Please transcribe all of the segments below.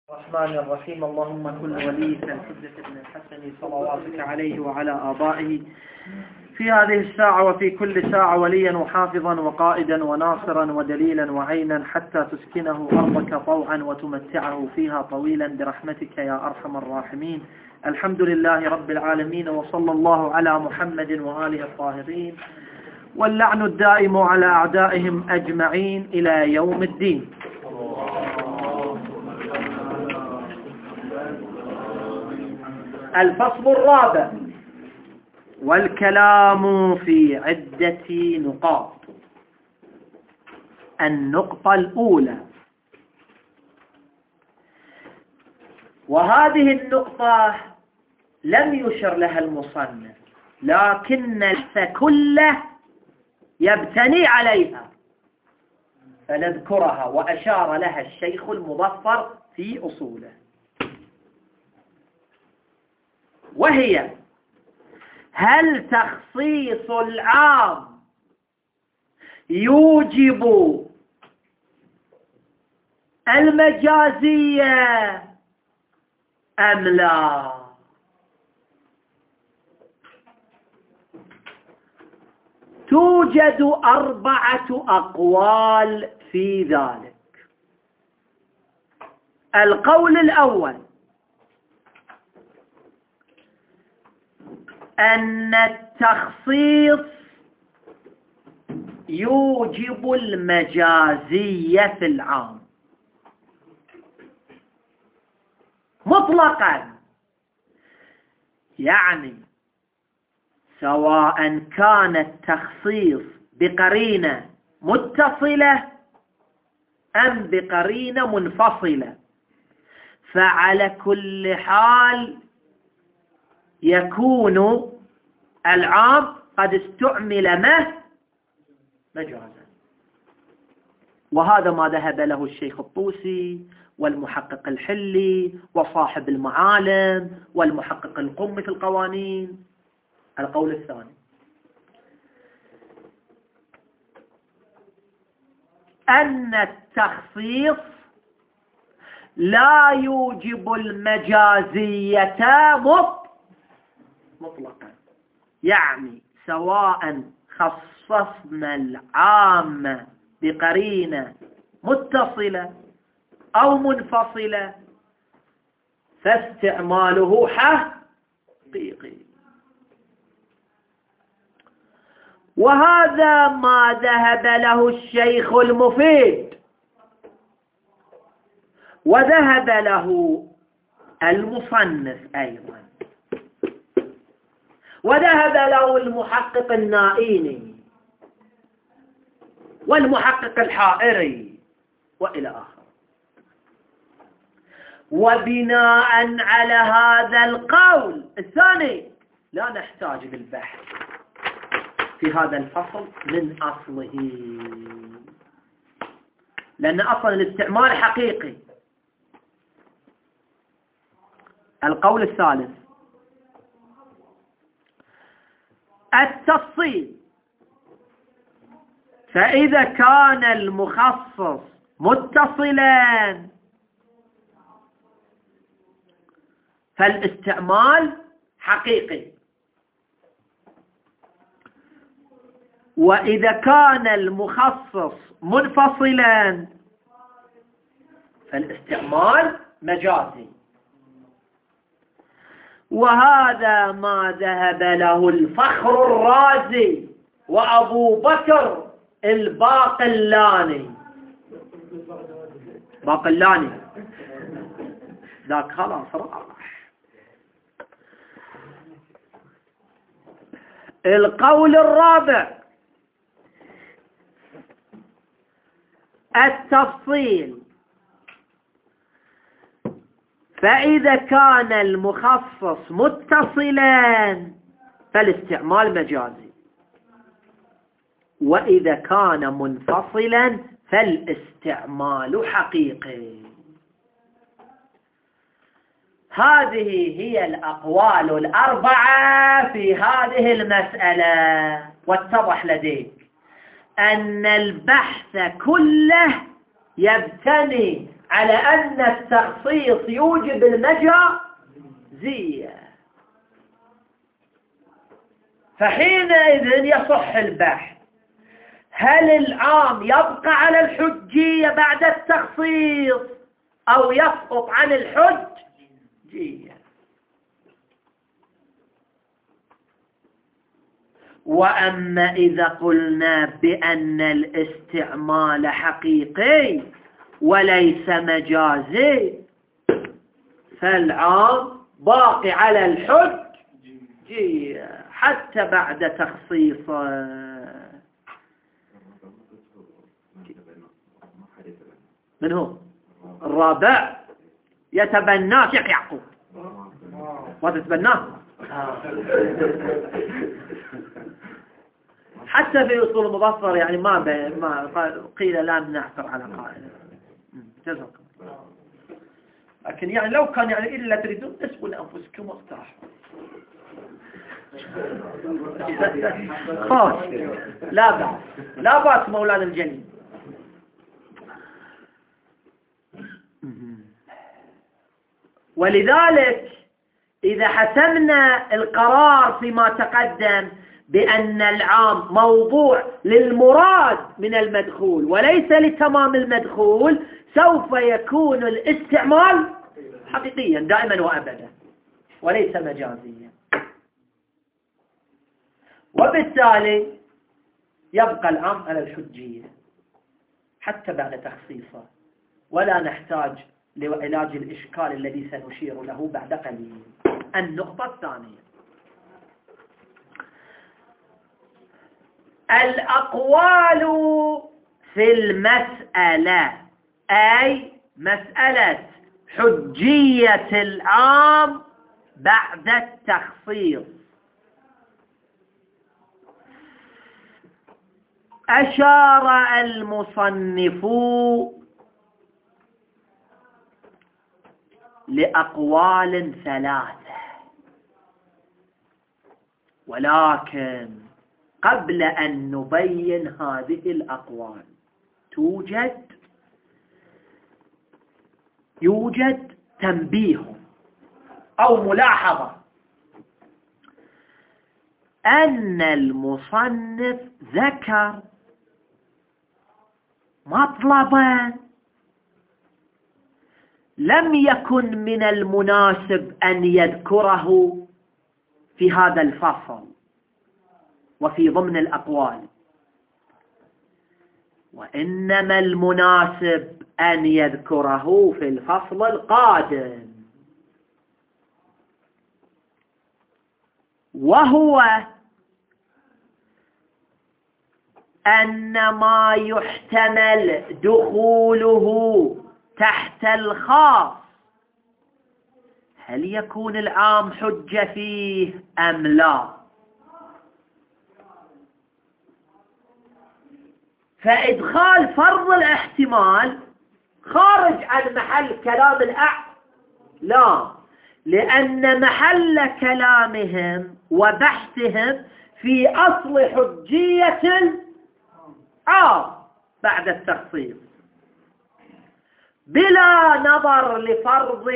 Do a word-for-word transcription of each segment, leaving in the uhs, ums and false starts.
الرحمن الرحيم. اللهم كن وليك الحجة بن الحسن صلواتك عليه وعلى آبائه في هذه الساعة وفي كل ساعة وليا وحافظا وقائدا وناصرا ودليلا وعينا حتى تسكنه أرضك طوعا وتمتعه فيها طويلا برحمتك يا أرحم الراحمين. الحمد لله رب العالمين، وصلى الله على محمد وآله الطاهرين، واللعن الدائم على أعدائهم أجمعين إلى يوم الدين. الفصل الرابع، والكلام في عدة نقاط. النقطة الأولى، وهذه النقطة لم يشر لها المصنف، لكن البحث كله يبتني عليها، فنذكرها، وأشار لها الشيخ المظفر في أصوله، وهي: هل تخصيص العام يوجب المجازية أم لا؟ توجد أربعة أقوال في ذلك. القول الأول أن التخصيص يوجب المجازية في العام مطلقا، يعني سواء كان التخصيص بقرينة متصلة أم بقرينة منفصلة، فعلى كل حال يكون العام قد استعمل ما مجازا. وهذا ما ذهب له الشيخ الطوسي والمحقق الحلي وصاحب المعالم والمحقق القم في القوانين. القول الثاني أن التخصيص لا يوجب المجازية مطلقا، يعني سواء خصصنا العام بقرينة متصلة أو منفصلة فاستعماله حقيقي. وهذا ما ذهب له الشيخ المفيد، وذهب له المصنف أيضا، وذهب له المحقق النائيني والمحقق الحائري وإلى آخره. وبناء على هذا القول الثاني لا نحتاج للبحث في هذا الفصل من أصله، لأن أصل الاستعمال حقيقي. القول الثالث التفصيل، فإذا كان المخصص متصلا فالاستعمال حقيقي، وإذا كان المخصص منفصلا فالاستعمال مجازي. وهذا ما ذهب له الفخر الرازي وأبو بكر الباقلاني. باقلاني ذاك خلاص راح. القول الرابع التفصيل، فإذا كان المخصص متصلا فالاستعمال مجازي، وإذا كان منفصلا فالاستعمال حقيقي. هذه هي الأقوال الأربعة في هذه المسألة. واتضح لديك أن البحث كله يبتني على أن التخصيص يوجب المجازية، فحينئذ يصح البحث هل العام يبقى على الحجية بعد التخصيص أو يسقط عن الحجية. وأما إذا قلنا بأن الاستعمال حقيقي وليس مجازي فالعام باقي على الحجية حتى بعد تخصيصه. من هو الرابع؟ يتبناه شيخ يعقوب وتتبناه حتى في أصول المظفر يعني ما ما قيل لا نعثر على قائل جزاكم. لكن يعني لو كان يعني إلا تريدون تسبوا لأنفسكم واقترحوا خاص لا بأس لا بأس مولانا الجليل. ولذلك إذا حسمنا القرار فيما تقدم بأن العام موضوع للمراد من المدخول وليس لتمام المدخول سوف يكون الاستعمال حقيقيا دائما وأبدا وليس مجازيا، وبالتالي يبقى العام على الحجية حتى بعد تخصيصه، ولا نحتاج لعلاج الإشكال الذي سنشير له بعد قليل. النقطة الثانية الأقوال في المسألة، أي مسألة حجية العام بعد التخصيص. أشار المصنف لأقوال ثلاثة، ولكن قبل أن نبين هذه الأقوال توجد يوجد تنبيه أو ملاحظة أن المصنف ذكر مطلبا لم يكن من المناسب أن يذكره في هذا الفصل وفي ضمن الأقوال، وإنما المناسب أن يذكره في الفصل القادم، وهو أن ما يحتمل دخوله تحت الخاص هل يكون العام حجة فيه أم لا. فإدخال فرض الاحتمال خارج عن محل كلام الأعلى، لا، لأن محل كلامهم وبحثهم في أصل حجية العام بعد التخصيص بلا نظر لفرض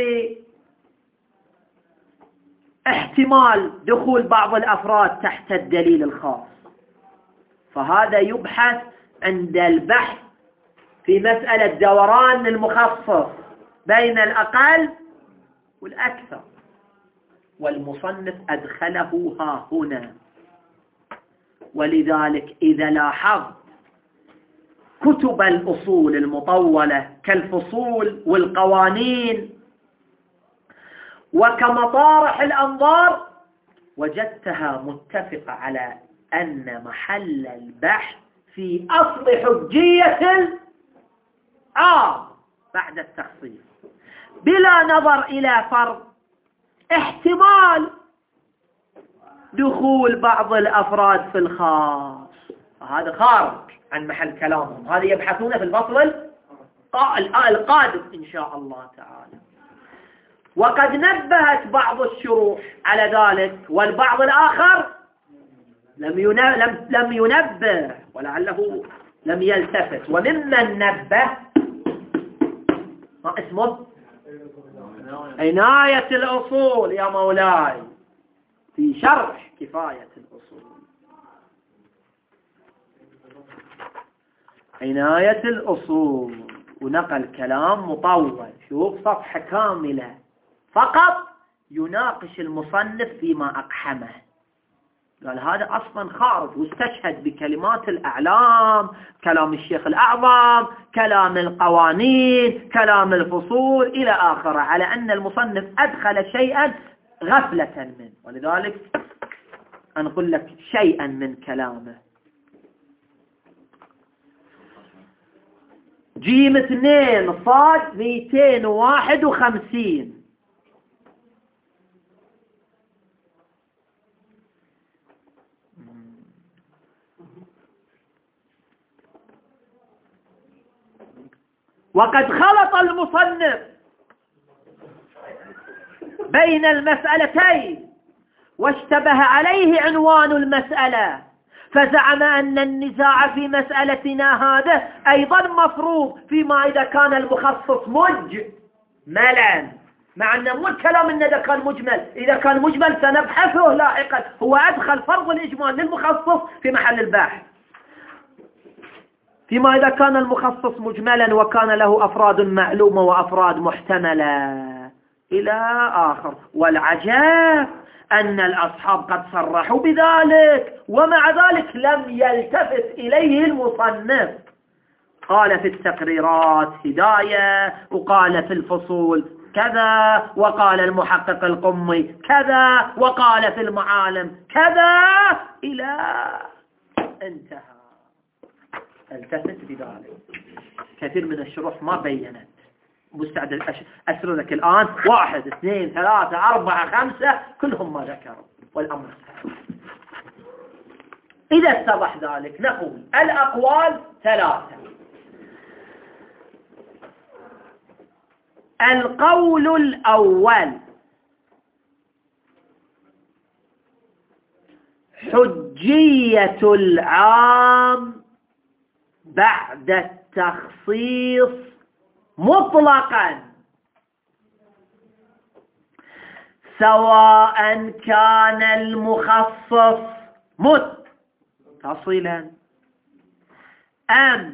احتمال دخول بعض الأفراد تحت الدليل الخاص. فهذا يبحث عند البحث في مسألة دوران المخصص بين الأقل والأكثر، والمصنف أدخله ها هنا. ولذلك إذا لاحظت كتب الأصول المطولة كالفصول والقوانين وكمطارح الأنظار وجدتها متفقة على أن محل البحث في أصل حجية العام بعد التخصيص بلا نظر إلى فرض احتمال دخول بعض الأفراد في الخاص. هذا خارج عن محل كلامهم، هذا يبحثون في الفصل القادم إن شاء الله تعالى. وقد نبهت بعض الشروح على ذلك والبعض الآخر لم لم لم ينبه ولعله لم يلتفت. وممن نبه ما اسمه؟ عناية الأصول يا مولاي، في شرح كفاية الأصول. عناية الأصول، ونقل كلام مطول، شوف صفحة كاملة فقط يناقش المصنف فيما أقحمه. قال هذا أصلا خارج، واستشهد بكلمات الأعلام، كلام الشيخ الأعظم، كلام القوانين، كلام الفصول إلى آخره، على أن المصنف أدخل شيئا غفلة منه، ولذلك أنقل لك شيئا من كلامه. جيم اثنين صاد مئتين وواحد وخمسين. وقد خلط المصنف بين المسألتين واشتبه عليه عنوان المسألة، فزعم أن النزاع في مسألتنا هذا أيضا مفروض فيما إذا كان المخصص مجملا، مع أن مو الكلام أنه إذا كان مجمل، إذا كان مجمل سنبحثه لاحقا. هو أدخل فرض الإجمال للمخصص في محل البحث. فيما إذا كان المخصص مجملا وكان له أفراد معلومة وأفراد محتملة إلى آخر. والعجاب أن الأصحاب قد صرحوا بذلك، ومع ذلك لم يلتفت إليه المصنف. قال في التقريرات هداية، وقال في الفصول كذا، وقال المحقق القمي كذا، وقال في المعالم كذا، إلى انتهى. التفت بذلك. كثير من الشروح ما بينت. مستعد أسر لك الآن واحد اثنين ثلاثة أربعة خمسة كلهم ما ذكروا، والأمر سهل. إذا اتضح ذلك نقول الأقوال ثلاثة. القول الأول حجية العام بعد التخصيص مطلقا، سواء كان المخصص متصلا أم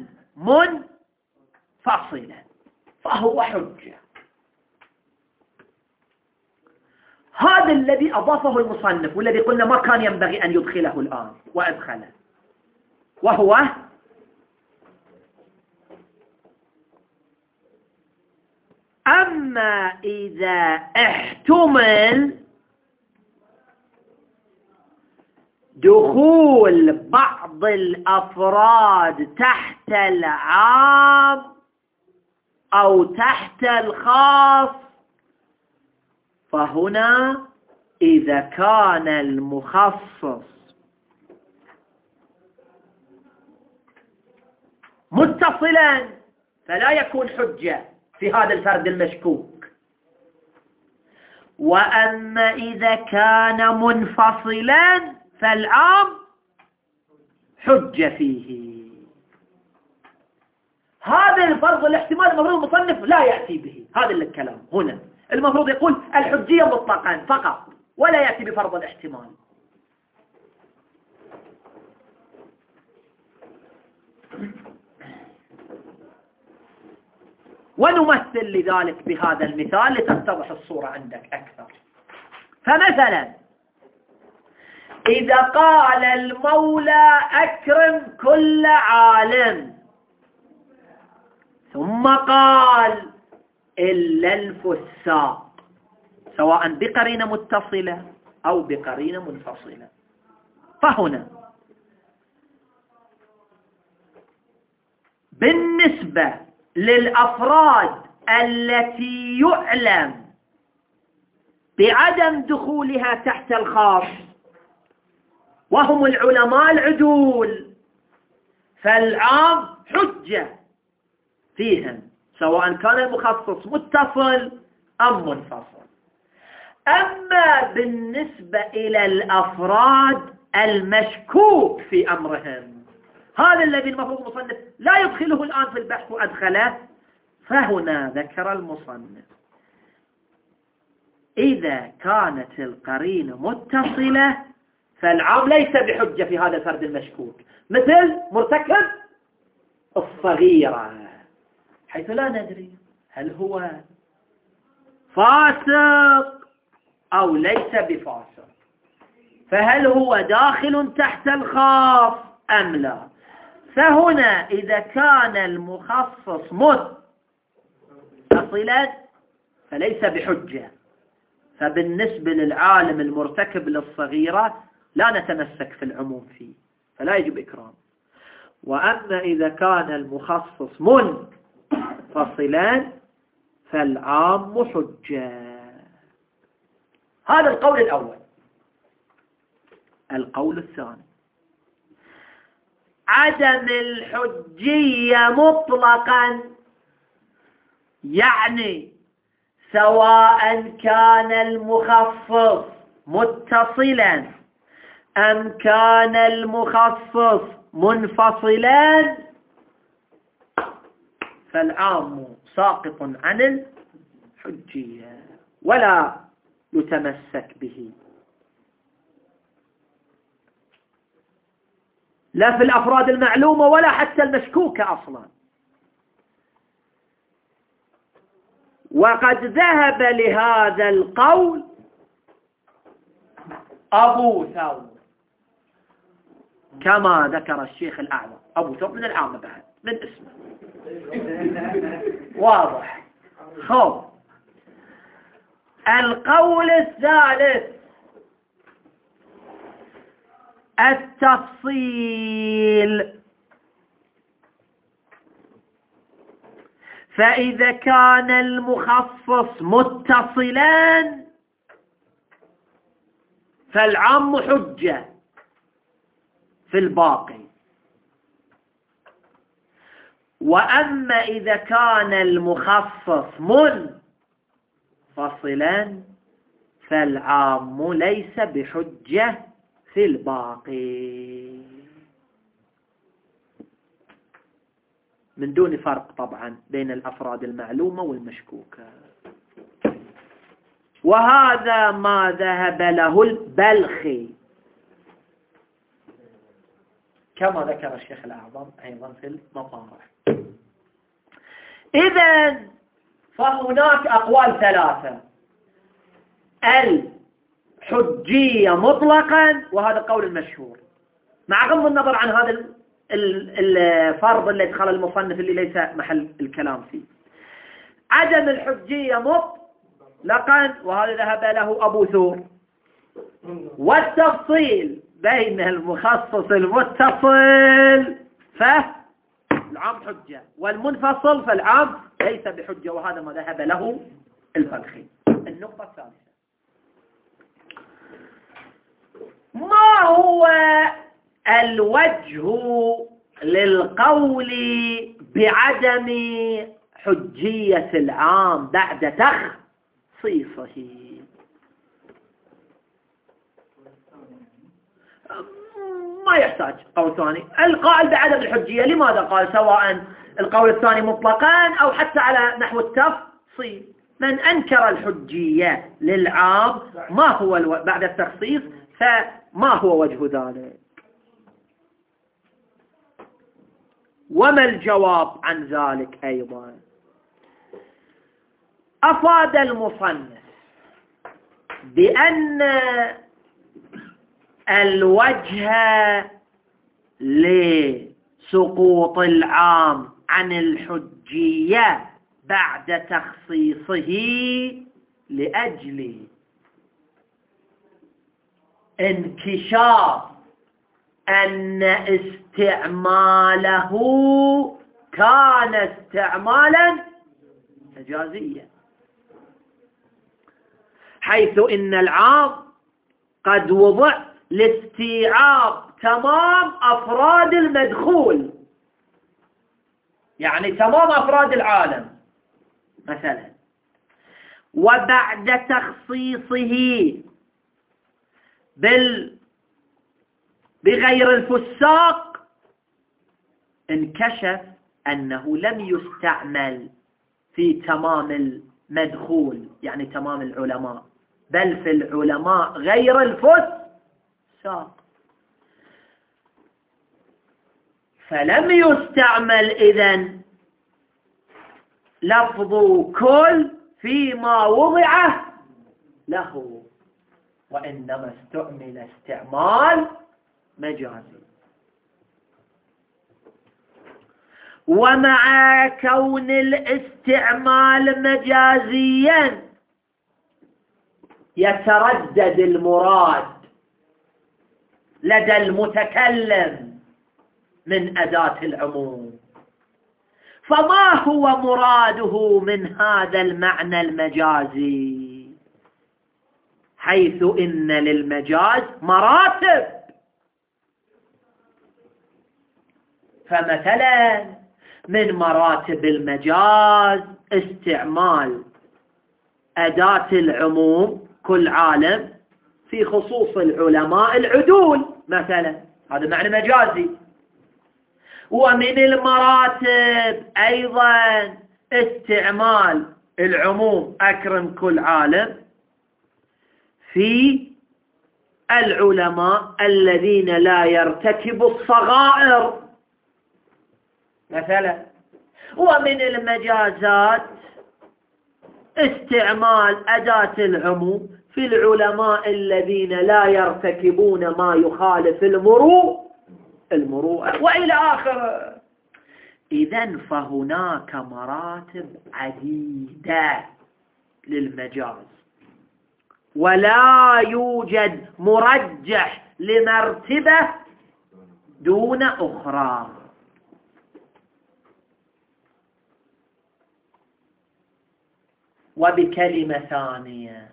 منفصلا، فهو حجة. هذا الذي أضافه المصنف، والذي قلنا ما كان ينبغي أن يدخله الآن وأدخله، وهو أما إذا احتمل دخول بعض الأفراد تحت العام أو تحت الخاص، فهنا إذا كان المخصص متصلا فلا يكون حجة في هذا الفرد المشكوك. وأما إذا كان منفصلا فالعام حجة فيه. هذا الفرض الاحتمال المفروض المصنف لا يأتي به، هذا الكلام هنا المفروض يقول الحجية مطلقا فقط، ولا يأتي بفرض الاحتمال. ونمثل لذلك بهذا المثال لتتضح الصورة عندك أكثر. فمثلا إذا قال المولى أكرم كل عالم، ثم قال إلا الفساق، سواء بقرينة متصلة أو بقرينة منفصلة، فهنا بالنسبة للأفراد التي يعلم بعدم دخولها تحت الخاص وهم العلماء العدول، فالعام حجة فيهم سواء كان المخصص متصل أم منفصل. أما بالنسبة إلى الأفراد المشكوك في أمرهم، هذا الذي المفروض المصنف لا يدخله الآن في البحث وأدخله، فهنا ذكر المصنف إذا كانت القرينة متصلة فالعام ليس بحجة في هذا الفرد المشكوك، مثل مرتكب الصغيرة، حيث لا ندري هل هو فاسق أو ليس بفاسق، فهل هو داخل تحت الخاص أم لا. فهنا إذا كان المخصص متصلا فليس بحجة، فبالنسبة للعالم المرتكب للصغيرة لا نتمسك في العموم فيه، فلا يجب إكرام. وأما إذا كان المخصص منفصلا فالعام حجة. هذا القول الأول. القول الثاني عدم الحجية مطلقا، يعني سواء كان المخصص متصلا أم كان المخصص منفصلا فالعام ساقط عن الحجية ولا يتمسك به، لا في الأفراد المعلومة ولا حتى المشكوكة أصلا. وقد ذهب لهذا القول أبو ثور كما ذكر الشيخ الأعظم. أبو ثور من العامة بعد من اسمه واضح. خب القول الثالث التفصيل. فإذا كان المخصص متصلا فالعام حجة في الباقي، وأما إذا كان المخصص منفصلا فالعام ليس بحجة في الباقي، من دون فرق طبعا بين الأفراد المعلومة والمشكوكة. وهذا ما ذهب له البلخي كما ذكر الشيخ الأعظم أيضا في المطارح. إذن فهناك أقوال ثلاثة: الحجية مطلقا، وهذا قول المشهور مع غض النظر عن هذا الفرض اللي ادخل المصنف اللي ليس محل الكلام فيه. عدم الحجية مطلقا، وهذا ذهب له أبو ثور. والتفصيل بين المخصص المتصل فالعام حجة، والمنفصل فالعام ليس بحجة، وهذا ما ذهب له البلخي. النقطة الثالثة: ما هو الوجه للقول بعدم حجية العام بعد تخصيصه؟ ما يحتاج قول ثاني. القائل بعدم الحجية لماذا قال سواء القول الثاني مطلقا أو حتى على نحو التفصيل؟ من أنكر الحجية للعام ما هو الو... بعد التخصيص فما هو وجه ذلك؟ وما الجواب عن ذلك أيضا؟ أفاد المصنف بأن الوجه لسقوط العام عن الحجية بعد تخصيصه لأجل انكشاف أن استعماله كان استعمالا مجازيا، حيث إن العام قد وضع لاستيعاب تمام أفراد المدخول، يعني تمام أفراد العالم مثلا، وبعد تخصيصه بال بغير الفساق انكشف أنه لم يستعمل في تمام المدخول يعني تمام العلماء، بل في العلماء غير الفساق. فلم يستعمل إذن لفظ كل فيما وضع له، وإنما استعمل استعمال مجازي. ومع كون الاستعمال مجازيا يتردد المراد لدى المتكلم من أداة العموم. فما هو مراده من هذا المعنى المجازي، حيث إن للمجاز مراتب؟ فمثلا من مراتب المجاز استعمال أداة العموم كل عالم في خصوص العلماء العدول مثلا، هذا معنى مجازي. ومن المراتب أيضا استعمال العموم أكرم كل عالم في العلماء الذين لا يرتكبوا الصغائر مثلا. ومن المجازات استعمال أداة العموم في العلماء الذين لا يرتكبون ما يخالف المروءة المروءة وإلى آخره. إذن فهناك مراتب عديدة للمجاز، ولا يوجد مرجح لمرتبة دون أخرى. وبكلمة ثانية،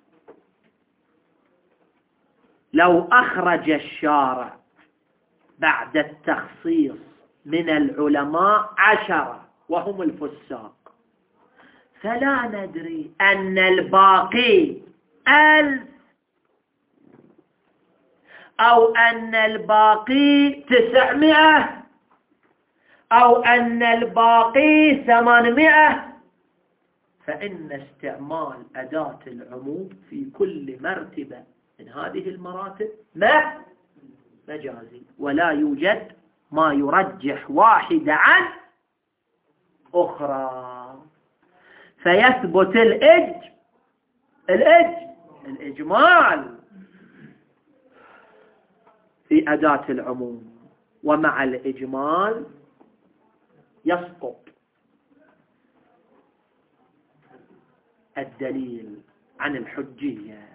لو أخرج الشارع بعد التخصيص من العلماء عشرة وهم الفساق، فلا ندري أن الباقي ألف أو أن الباقي تسعمائة أو أن الباقي ثمانمائة، فإن استعمال أداة العموم في كل مرتبة من هذه المراتب ما مجازي، ولا يوجد ما يرجح واحدة عن أخرى. فيثبت الإج الإج الإجمال في أداة العموم، ومع الإجمال يسقط الدليل عن الحجية.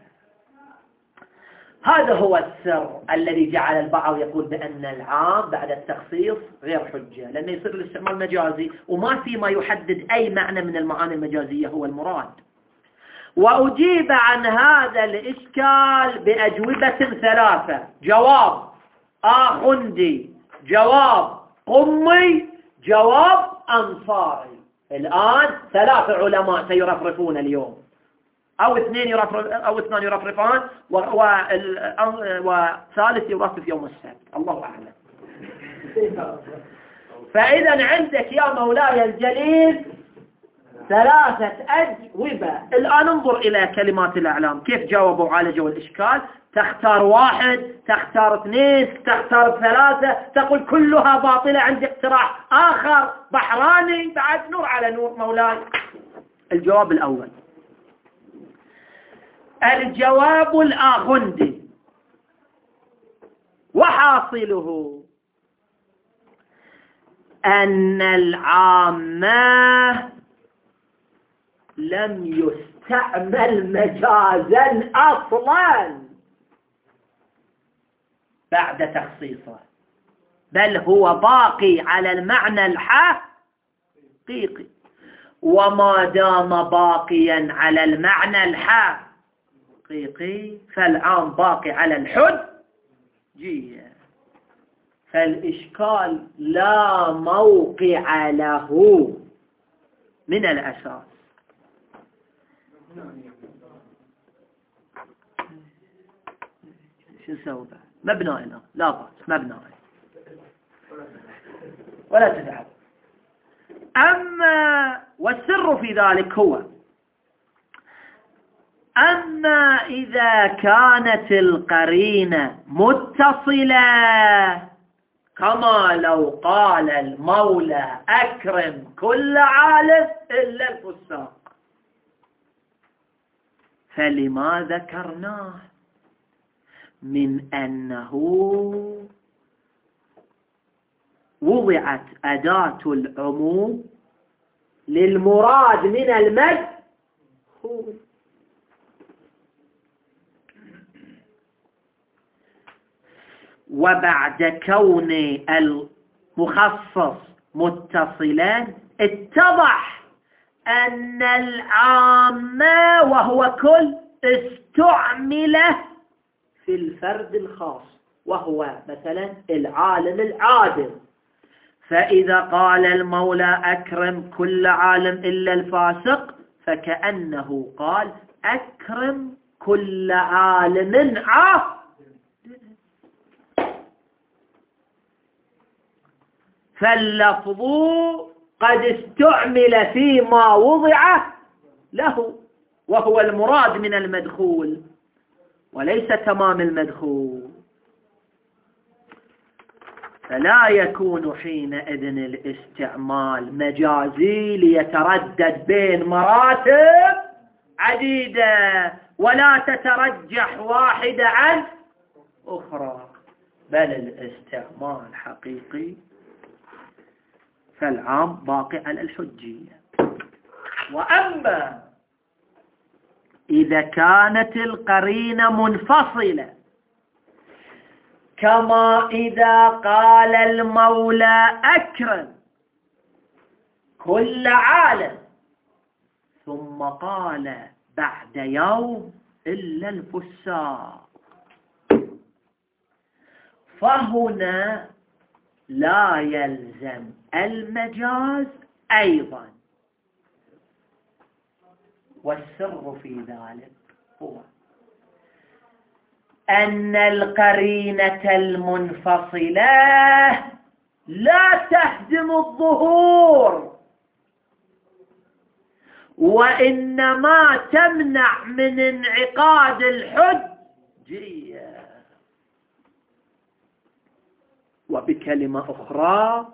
هذا هو السر الذي جعل البعض يقول بأن العام بعد التخصيص غير حجة، لأنه يصير الاستعمال مجازي وما في ما يحدد أي معنى من المعاني المجازية هو المراد. وأجيب عن هذا الإشكال بأجوبة ثلاثة: جواب آخندي، جواب قمي، جواب أنصاري. الآن ثلاث علماء سيرفرفون اليوم، أو اثنين يرفرف أو اثنان يرفرفان وثالث يرفرف يوم السبت، الله أعلم. فإذا عندك يا مولاي الجليل ثلاثة أجوبة. الآن انظر إلى كلمات الأعلام كيف جاوبوا وعالجوا الإشكال. تختار واحد، تختار اثنين، تختار ثلاثة، تقول كلها باطلة. عندي اقتراح آخر بحراني بعد، نور على نور مولاي. الجواب الأول: الجواب الآخندي، وحاصله أن العامة لم يستعمل مجازا أصلا بعد تخصيصه، بل هو باقي على المعنى الحقيقي. وما دام باقيا على المعنى الحقيقي فالعام باقي على الحجية، فالإشكال لا موقع له من الأساس. شو نسوي بعد؟ مبنى هنا لا بأس، مبنى ولا تتعب. أما والسر في ذلك هو أما إذا كانت القرينة متصلة كما لو قال المولى أكرم كل عالم إلا الفساق، فلما ذكرناه من أنه وضعت أداة العموم للمراد من المدخول. وبعد كون المخصص متصلا اتضح أن العام وهو كل استعمل في الفرد الخاص وهو مثلا العالم العادل. فإذا قال المولى أكرم كل عالم إلا الفاسق فكأنه قال أكرم كل عالم عادل. فاللفظ قد استعمل فيما وضع له وهو المراد من المدخول وليس تمام المدخول، فلا يكون حينئذ الاستعمال مجازي ليتردد بين مراتب عديدة ولا تترجح واحدة عن أخرى، بل الاستعمال حقيقي، فالعام باقي على الحجية. وأما إذا كانت القرينة منفصلة كما إذا قال المولى أكرم كل عالم ثم قال بعد يوم إلا الفساق، فهنا لا يلزم المجاز أيضا. والسر في ذلك هو أن القرينة المنفصلة لا تهدم الظهور وإنما تمنع من انعقاد الحجية. وبكلمة أخرى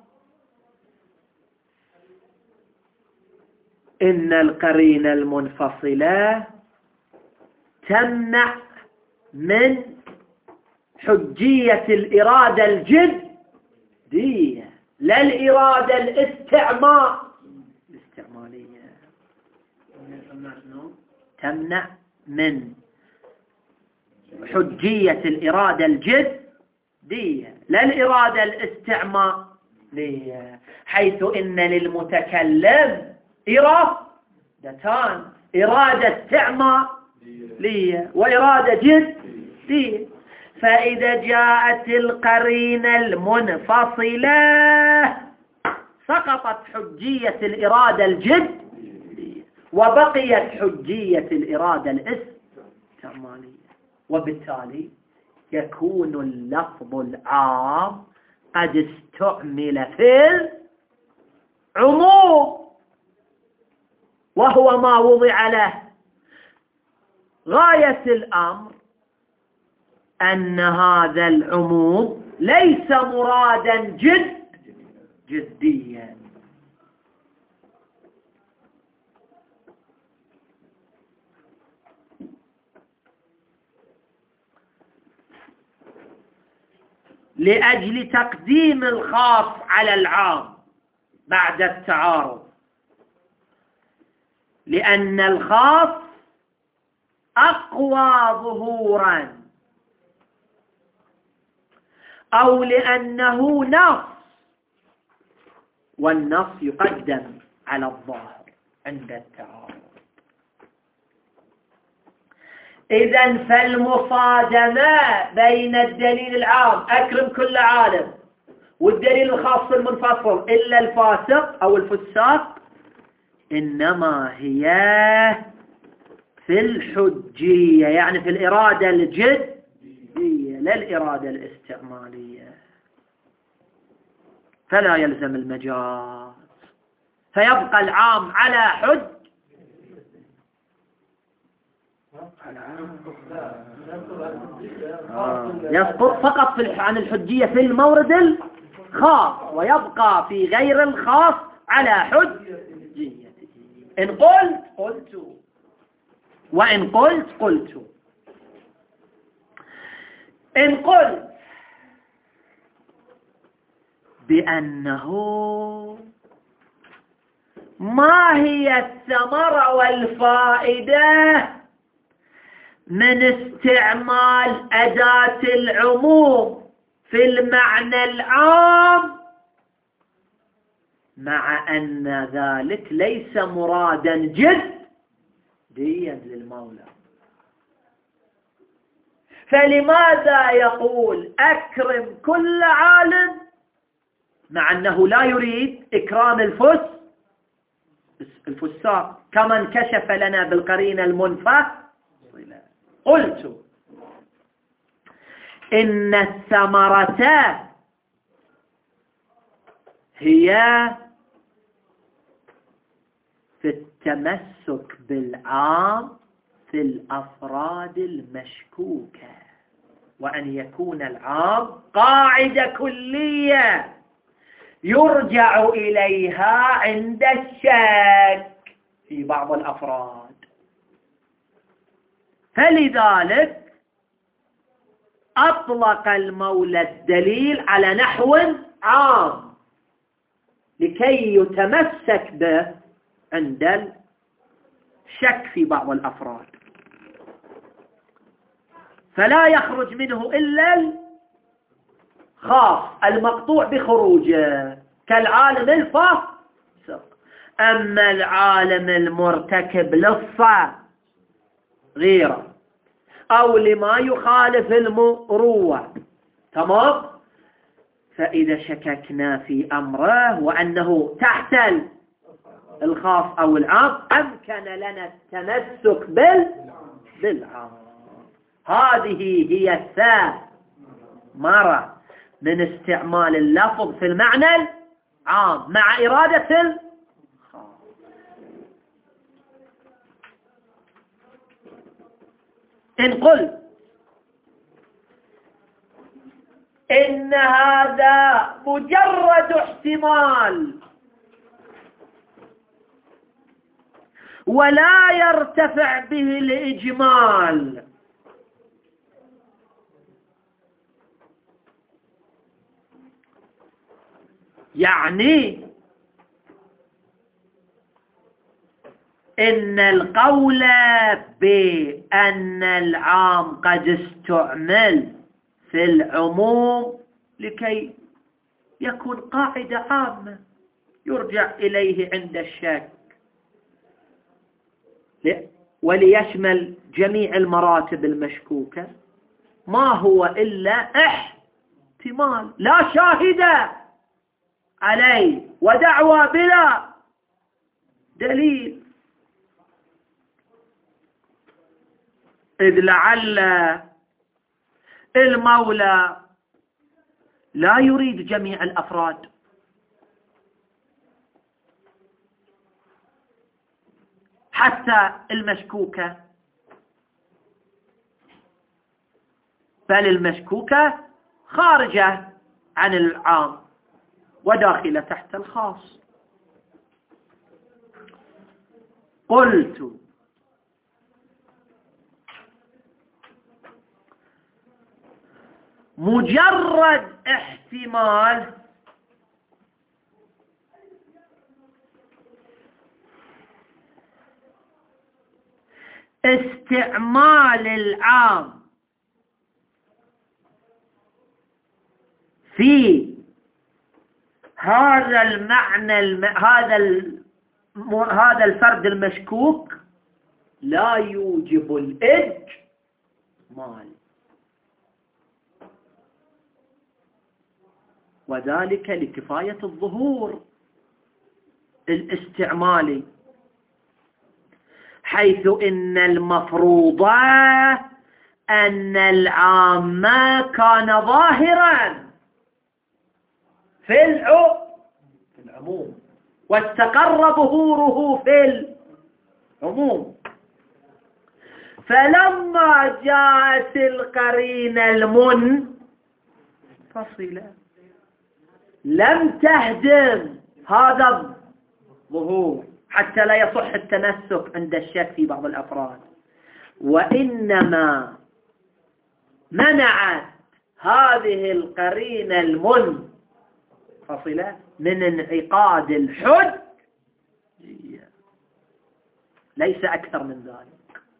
إن القرينة المنفصلة تمنع من حجية الإرادة الجدية لا الإرادة الاستعمال الاستعمالية، تمنع من حجية الإرادة الجدية لا الإرادة الاستعمالية، حيث إن للمتكلم إرادتان، إرادة استعمالية وإرادة جدية. فإذا جاءت القرينة المنفصلة سقطت حجية الإرادة الجدية وبقيت حجية الإرادة الاستعمالية، وبالتالي يكون اللفظ العام قد استعمل في العموم وهو ما وضع له. غاية الأمر أن هذا العموم ليس مرادا جد جديا، لأجل تقديم الخاص على العام بعد التعارض، لأن الخاص أقوى ظهورا أو لأنه نص، والنص يقدم على الظاهر عند التعارض. إذن فالمصادمة بين الدليل العام أكرم كل عالم والدليل الخاص المنفصل إلا الفاسق أو الفساق إنما هي في الحجية، يعني في الإرادة الجدية لا الإرادة الاستعمالية، فلا يلزم المجاز. فيبقى العام على حد آه. يسقط فقط في عن الحجية في المورد الخاص، ويبقى في غير الخاص على حجيته. إن قلت قلت، وإن قلت قلت. إن قلت بأنه ما هي الثمرة والفائدة من استعمال أداة العموم في المعنى العام، مع أن ذلك ليس مرادا جديا للمولى؟ فلماذا يقول أكرم كل عالم مع أنه لا يريد إكرام الفس الفساق كما انكشف لنا بالقرينة المنفصلة؟ قلت إن الثمرة هي في التمسك بالعام في الأفراد المشكوكة، وأن يكون العام قاعدة كلية يرجع إليها عند الشك في بعض الأفراد. فلذلك أطلق المولى الدليل على نحو عام لكي يتمسك به عند الشك في بعض الأفراد، فلا يخرج منه إلا الخاص المقطوع بخروجه كالعالم الفاسق. أما العالم المرتكب للصا غيره أو لما يخالف المروءة، تمام، فإذا شككنا في أمره وأنه تحت الخاص أو العام أمكن لنا التمسك بالعام. هذه هي الثمرة من استعمال اللفظ في المعنى العام مع إرادة الخاص. إن قلت إن هذا مجرد احتمال ولا يرتفع به الإجمال، يعني إن القول بأن العام قد استعمل في العموم لكي يكون قاعدة عامة يرجع إليه عند الشك وليشمل جميع المراتب المشكوكة، ما هو إلا احتمال لا شاهد عليه ودعوى بلا دليل. إذ لعل المولى لا يريد جميع الأفراد، حتى المشكوكة، بل المشكوكة خارجة عن العام وداخلة تحت الخاص. قلت مجرد احتمال استعمال العام في هذا المعنى الم... هذا ال... هذا الفرد المشكوك لا يوجب الإجمال، وذلك لكفاية الظهور الاستعمالي، حيث إن المفروض أن العام كان ظاهرا في العموم واستقر ظهوره في العموم. فلما جاءت القرينة المنفصلة لم تهدم هذا الظهور حتى لا يصح التمسك عند الشك في بعض الأفراد، وإنما منعت هذه القرينة المنفصلة من انعقاد الحجة، ليس أكثر من ذلك.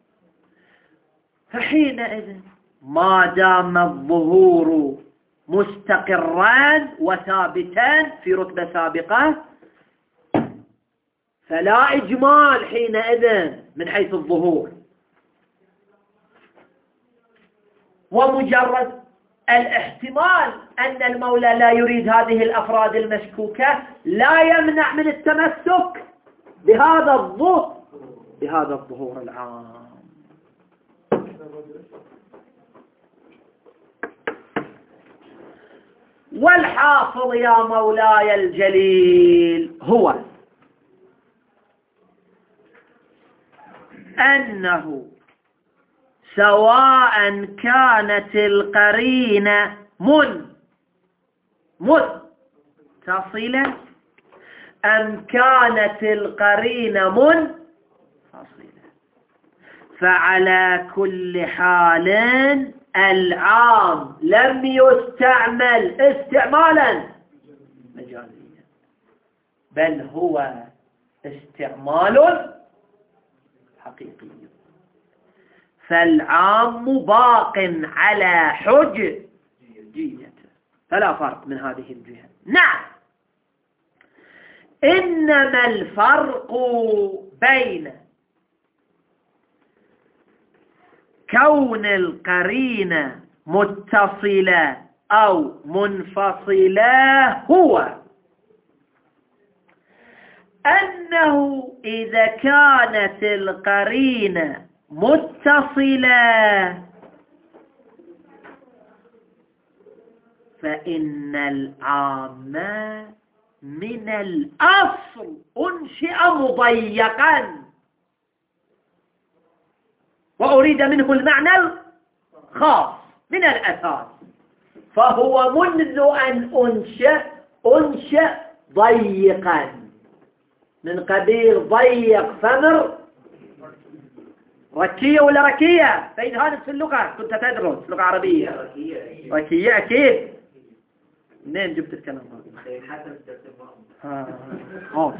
فحينئذ ما دام الظهور مستقرا وثابتا في رتبة سابقة فلا إجمال حينئذ من حيث الظهور، ومجرد الاحتمال أن المولى لا يريد هذه الأفراد المشكوكة لا يمنع من التمسك بهذا الظهور بهذا الظهور العام. والحاصل يا مولاي الجليل هو أنه سواء كانت القرينة من متصلة أم كانت القرينة منفصلة فعلى كل حال العام لم يستعمل استعمالا مجازيا، بل هو استعمال حقيقي. فالعام باق على حجيته، فلا فرق من هذه الجهة. نعم، إنما الفرق بين كون القرينة متصلة أو منفصلة هو أنه إذا كانت القرينة متصلة فإن العام من الأصل أنشئ مضيقا، وأريد منه المعنى الخاص من الأساس، فهو منذ أن أنشئ أنشئ ضيقا من قبيل ضيق فمر ركية ولا ركية؟ فإن هذا في اللغة كنت تدرس لغة عربية ركية, ركية أكيد. منين جبت الكلام هذا؟ حسب ها خاص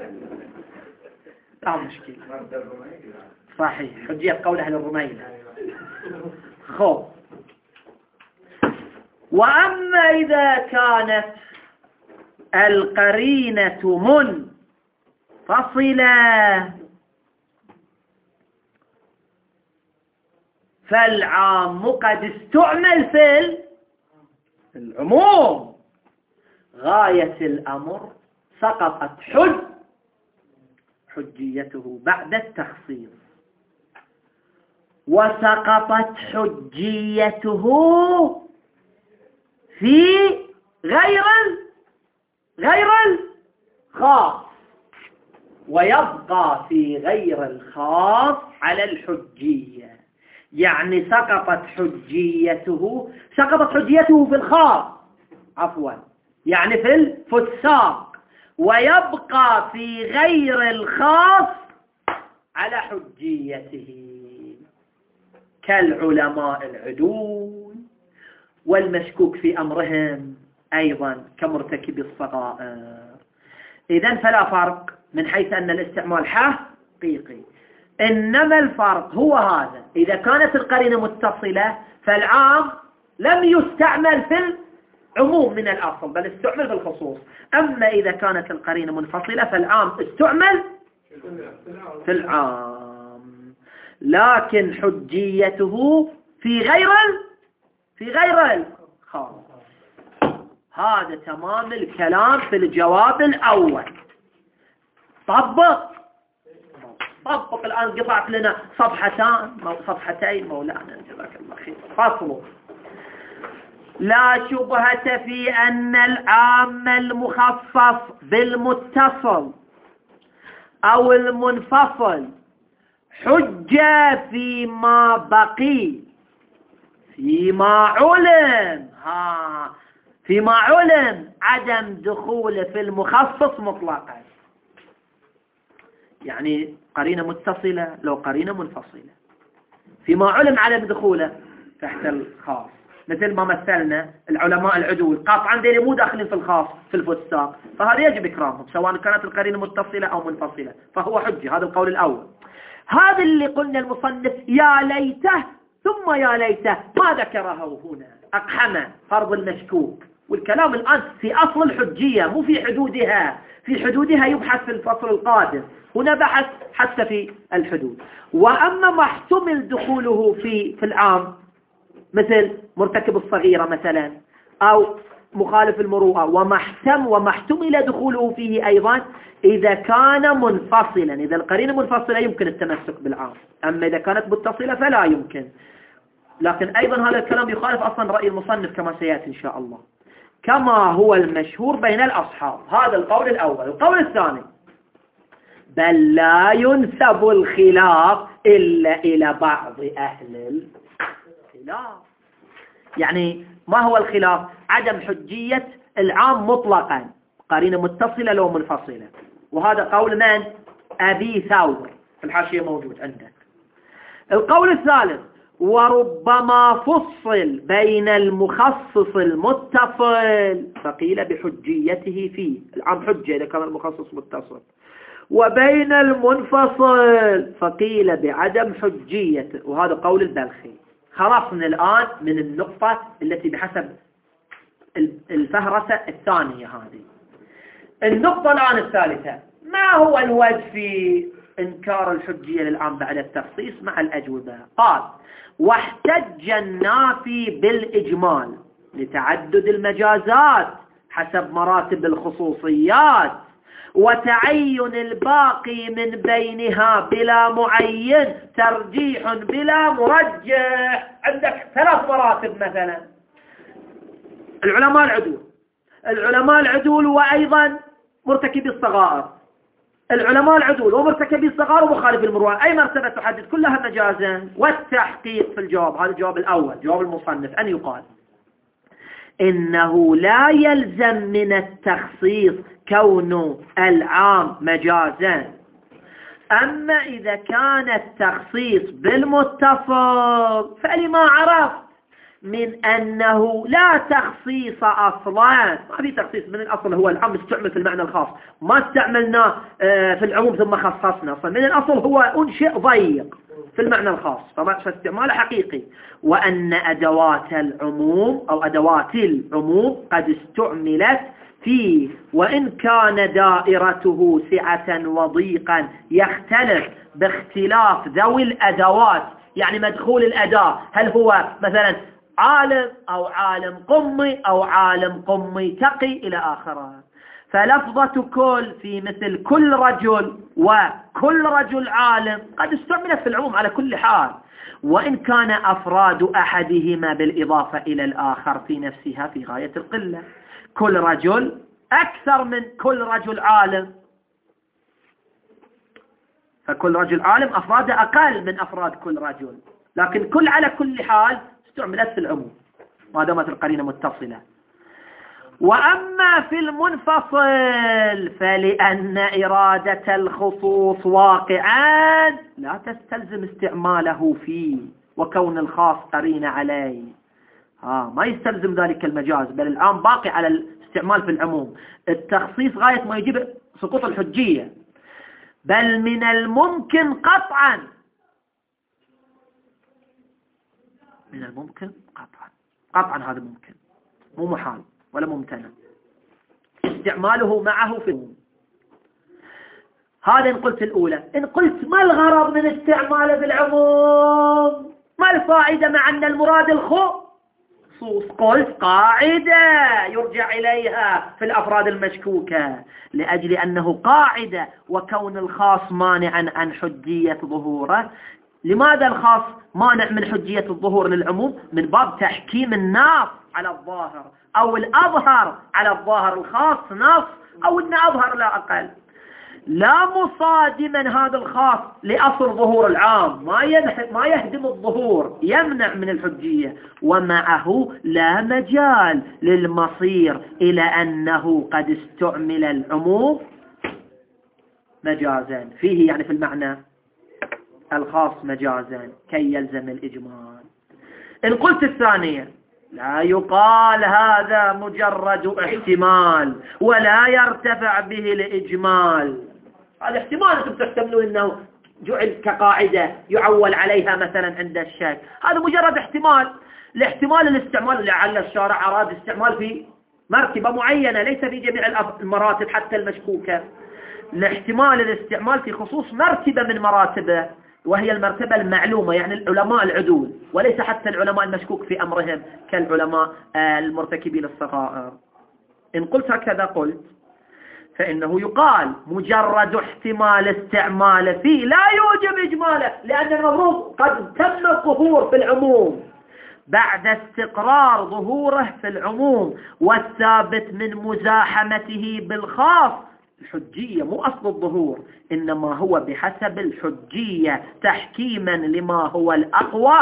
لا مشكلة صحيح، حجية قول أهل الرميلة. خب، وأما إذا كانت القرينة منفصلة فالعام قد استعمل في العموم، غاية الأمر سقطت حج حجيته بعد التخصيص، وسقطت حجيته في غير غير الخاص، ويبقى في غير الخاص على الحجية. يعني سقطت حجيته سقطت حجيته في الخاص عفوا يعني في الفساق، ويبقى في غير الخاص على حجيته كالعلماء العدول والمشكوك في أمرهم أيضا كمرتكب الصغائر. إذن فلا فرق من حيث أن الاستعمال حقيقي، إنما الفرق هو هذا: إذا كانت القرينة متصلة فالعام لم يستعمل في العموم من الأصل بل استعمل بالخصوص، أما إذا كانت القرينة منفصلة فالعام استعمل في العام، لكن حجيته في غير في غير الخاص. هذا تمام الكلام في الجواب الأول. طبق طبق الآن قطعت لنا صفحتان أو صفحتين مولانا جزاك الله خير. فصل: لا شبهة في أن العام المخصص بالمتصل أو المنفصل حجة فيما بقي، فيما علم ها فيما علم عدم دخوله في المخصص مطلقا. يعني قرينة متصلة لو قرينة منفصلة، فيما علم عدم دخوله تحت الخاص، مثل ما مثلنا العلماء العدول قاطعا ديلي مو داخلين في الخاص في الفساق، فهذا يجب إكرامهم سواء كانت القرينة متصلة أو منفصلة، فهو حجة. هذا القول الأول. هذا اللي قلنا المصنف يا ليته ثم يا ليته ما ذكره هنا، أقحم فرض المشكوك. والكلام الآن في أصل الحجية مو في حدودها، في حدودها يبحث في الفصل القادم، هنا بحث حتى في الحدود. وأما ما احتمل دخوله في في العام مثل مرتكب الصغيرة مثلا أو مخالف المروءة، وما احتم وما احتمل دخوله فيه أيضا إذا كان منفصلا. إذا القرينة منفصلة يمكن التمسك بالعام، أما إذا كانت متصلة فلا يمكن. لكن أيضا هذا الكلام يخالف أصلا رأي المصنف كما سيأتي إن شاء الله، كما هو المشهور بين الأصحاب. هذا القول الأول. القول الثاني بل لا ينسب الخلاف إلا إلى بعض أهل الخلاف. يعني ما هو الخلاف؟ عدم حجية العام مطلقا، قرينة متصلة لو منفصلة. وهذا قول من؟ أبي ثور، في الحاشية موجود عندك. القول الثالث وربما فصل بين المخصص المتصل فقيل بحجيته فيه، العام حجة إذا كان المخصص متصل، وبين المنفصل فقيل بعدم حجيته، وهذا قول البلخي. خلصنا الآن من النقطة التي بحسب الفهرسة الثانية هذه. النقطة الآن الثالثة، ما هو الوجه في إنكار الحجية للعام بعد التخصيص مع الأجوبة؟ قال واحتج النافي بالإجمال لتعدد المجازات حسب مراتب الخصوصيات وتعين الباقي من بينها بلا معين ترجيح بلا مرجح. عندك ثلاث مراتب مثلا العلماء العدول، العلماء العدول وأيضا مرتكبي الصغائر، العلماء العدول ومرتكبي الصغائر ومخالف المروءة، أي مرتبة تحدد كلها مجازا. والتحقيق في الجواب، هذا الجواب الأول جواب المصنف، أن يقال إنه لا يلزم من التخصيص كون العام مجازا، أما إذا كان التخصيص بالمتصل فلما عرفت من أنه لا تخصيص أصلا، ما في تخصيص من الأصل، هو العام استعمل في المعنى الخاص، ما استعملنا في العموم ثم خصصنا، أصلا من الأصل هو أنشئ ضيق في المعنى الخاص فاستعمال حقيقي. وأن أدوات العموم أو أدوات العموم قد استعملت فيه، وإن كان دائرته سعة وضيقا يختلف باختلاف ذوي الأدوات. يعني مدخول الأداة هل هو مثلا عالم أو عالم قمي أو عالم قمي تقي إلى آخره. فلفظة كل في مثل كل رجل وكل رجل عالم قد استعملت في العموم على كل حال، وإن كان أفراد أحدهما بالإضافة إلى الآخر في نفسها في غاية القلة. كل رجل أكثر من كل رجل عالم، فكل رجل عالم أفراد أقل من أفراد كل رجل، لكن كل على كل حال استعملت في العموم ما دامت القرينة متصلة. وأما في المنفصل فلأن إرادة الخصوص واقعا لا تستلزم استعماله فيه، وكون الخاص قرينة عليه آه ما يستلزم ذلك المجاز، بل الآن باقي على الاستعمال في العموم. التخصيص غاية ما يجب سقوط الحجية، بل من الممكن قطعا، من الممكن قطعا قطعا هذا ممكن، مو محال ولا ممتنع استعماله معه في العموم. هذا إن قلت الأولى. إن قلت ما الغرض من استعماله في العموم، ما الفائدة مع أن المراد الخصوص، قلت قاعدة يرجع إليها في الأفراد المشكوكة، لأجل أنه قاعدة وكون الخاص مانعا عن حجية ظهوره. لماذا الخاص مانع من حجية الظهور للعموم؟ من باب تحكيم النص على الظاهر، أو الأظهر على الظاهر الخاص نص، أو أن أظهر لا أقل. لا مصادما هذا الخاص لأصل ظهور العام، ما ما يهدم الظهور، يمنع من الحجية، ومعه لا مجال للمصير إلى أنه قد استعمل العموم مجازا فيه، يعني في المعنى الخاص مجازا كي يلزم الإجمال. إن قلت الثانية لا يقال هذا مجرد احتمال ولا يرتفع به الإجمال، هذا احتمال أنتم تحتملون أنه جعل كقاعدة يعول عليها مثلا عند الشك، هذا مجرد احتمال. الاحتمال الاستعمال لعل الشارع أراد استعمال في مرتبة معينة ليس في جميع المراتب حتى المشكوكة، الاحتمال الاستعمال في خصوص مرتبة من مراتبه وهي المرتبة المعلومة، يعني العلماء العدول، وليس حتى العلماء المشكوك في أمرهم كالعلماء المرتكبين الصغائر. إن قلت هكذا قلت فإنه يقال مجرد احتمال استعمال فيه لا يوجب إجماله، لأن المفروض قد تم الظهور في العموم بعد استقرار ظهوره في العموم، والثابت من مزاحمته بالخاص الحجية مو أصل الظهور، إنما هو بحسب الحجية تحكيما لما هو الأقوى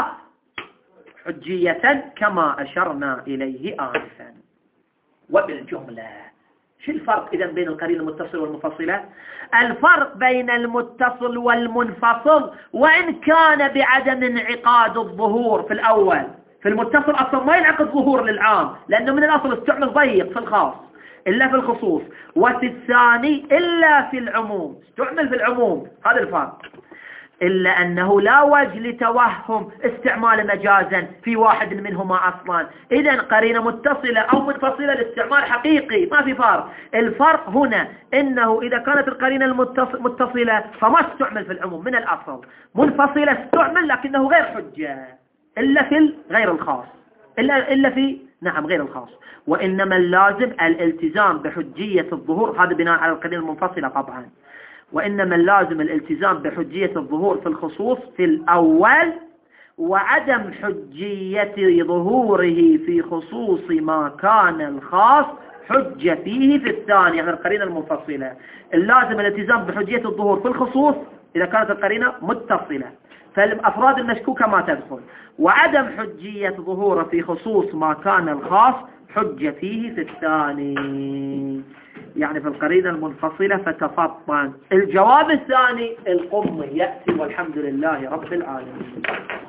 حجية كما أشرنا إليه آنفا. وبالجملة شو الفرق إذن بين القرينة المتصلة والمنفصلة؟ الفرق بين المتصل والمنفصل وإن كان بعدم انعقاد الظهور في الأول، في المتصل أصلا ما ينعقد ظهور للعام لأنه من الأصل استعمل ضيق في الخاص إلا في الخصوص، وفي الثاني إلا في العموم استعمل في العموم، هذا الفرق. إلا أنه لا وجه لتوهم استعمال مجازا في واحد منهما أصلا، إذن قرينة متصلة أو منفصلة الاستعمال حقيقي ما في فرق. الفرق هنا إنه إذا كانت القرينة المتصلة فما استعمل في العموم من الأصل، منفصلة استعمل لكنه غير حجة إلا في غير الخاص، إلا, إلا في نعم غير الخاص. وإنما اللازم الالتزام بحجية الظهور، هذا بناء على القرينة المنفصلة طبعا، وإنما اللازم الالتزام بحجية الظهور في الخصوص في الأول، وعدم حجية ظهوره في خصوص ما كان الخاص حجة فيه في الثاني، يعني القرينة المنفصلة. اللازم الالتزام بحجية الظهور في الخصوص إذا كانت القرينة متصلة، فالأفراد المشكوكة ما تدخل، وعدم حجية ظهوره في خصوص ما كان الخاص حجة فيه في الثاني، يعني في القرينة المنفصلة فتفطن. الجواب الثاني القمي يأتي، والحمد لله رب العالمين.